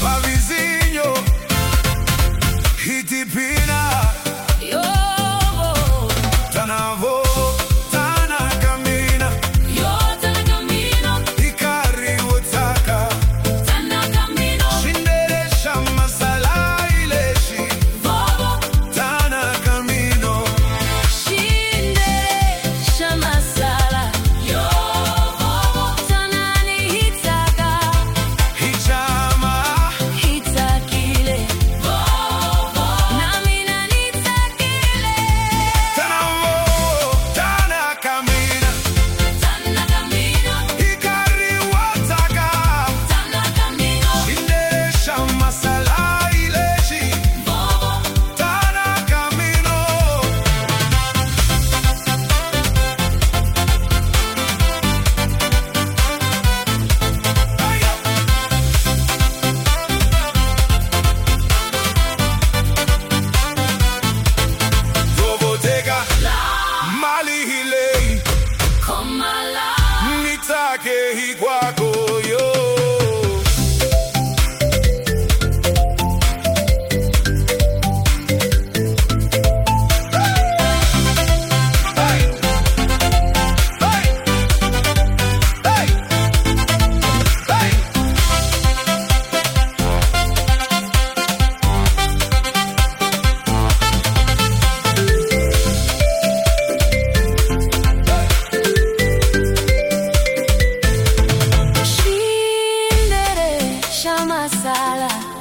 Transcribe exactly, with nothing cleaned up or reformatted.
pavizinho hitipina yo tanavo tana camina yo tana camino ikari utaka tana camino shindere shama sala ileshi vovo tana camino shindere shama sala yo vovo tana ni hitaka hichama hitakile vovo namina nitakile tanavo tana camina tana camino ikari utaka tana camino shindere shama sala ileshi vovo tana camino. Vovoteka mali hilei komala nitake hikwako yo hey! Hey! Hey! Hey! Hey! Shindere shama sala